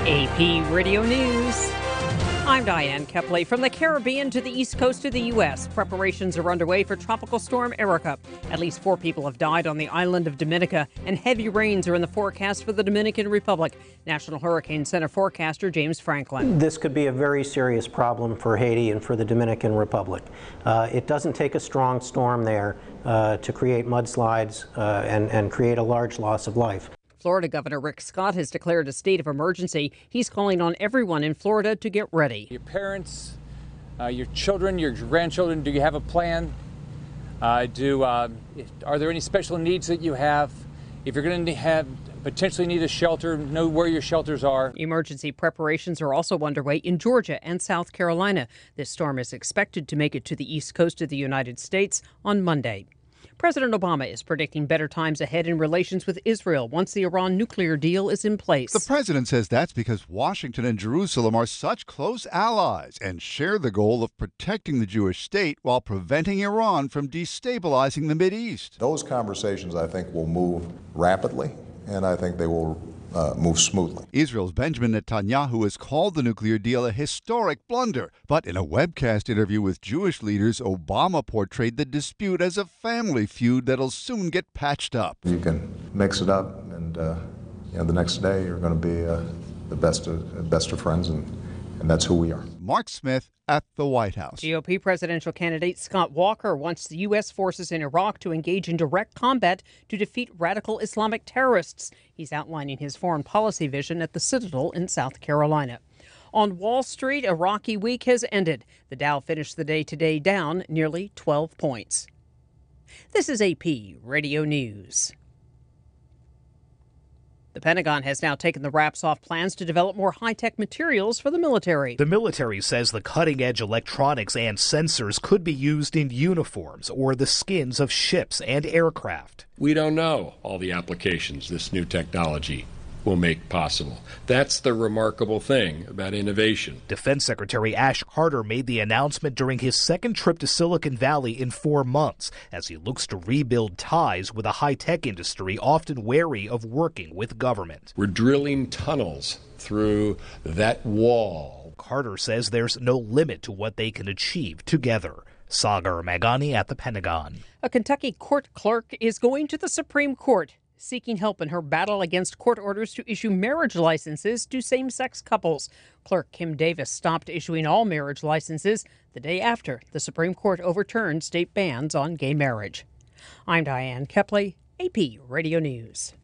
AP Radio News. I'm Diane Kepley. From the Caribbean to the east coast of the U.S., preparations are underway for Tropical Storm Erika. At least 4 people have died on the island of Dominica, and heavy rains are in the forecast for the Dominican Republic. National Hurricane Center forecaster James Franklin. This could be a very serious problem for Haiti and for the Dominican Republic. It doesn't take a strong storm there to create mudslides and create a large loss of life. Florida Governor Rick Scott has declared a state of emergency. He's calling on everyone in Florida to get ready. Your parents, your children, your grandchildren, do you have a plan? Are there any special needs that you have? If you're going to potentially need a shelter, know where your shelters are. Emergency preparations are also underway in Georgia and South Carolina. This storm is expected to make it to the east coast of the United States on Monday. President Obama is predicting better times ahead in relations with Israel once the Iran nuclear deal is in place. The president says that's because Washington and Jerusalem are such close allies and share the goal of protecting the Jewish state while preventing Iran from destabilizing the Mideast. Those conversations, I think, will move rapidly, and I think they will move smoothly. Israel's Benjamin Netanyahu has called the nuclear deal a historic blunder. But in a webcast interview with Jewish leaders, Obama portrayed the dispute as a family feud that'll soon get patched up. You can mix it up, and the next day you're going to be the best of friends, and that's who we are. Mark Smith at the White House. GOP presidential candidate Scott Walker wants the U.S. forces in Iraq to engage in direct combat to defeat radical Islamic terrorists. He's outlining his foreign policy vision at the Citadel in South Carolina. On Wall Street, a rocky week has ended. The Dow finished the day today down nearly 12 points. This is AP Radio News. The Pentagon has now taken the wraps off plans to develop more high-tech materials for the military. The military says the cutting-edge electronics and sensors could be used in uniforms or the skins of ships and aircraft. We don't know all the applications this new technology will make possible. That's the remarkable thing about innovation. Defense Secretary Ash Carter made the announcement during his second trip to Silicon Valley in 4 months as he looks to rebuild ties with a high-tech industry often wary of working with government. We're drilling tunnels through that wall. Carter says there's no limit to what they can achieve together. Sagar Magani at the Pentagon. A Kentucky court clerk is going to the Supreme Court, seeking help in her battle against court orders to issue marriage licenses to same-sex couples. Clerk Kim Davis stopped issuing all marriage licenses the day after the Supreme Court overturned state bans on gay marriage. I'm Diane Kepley, AP Radio News.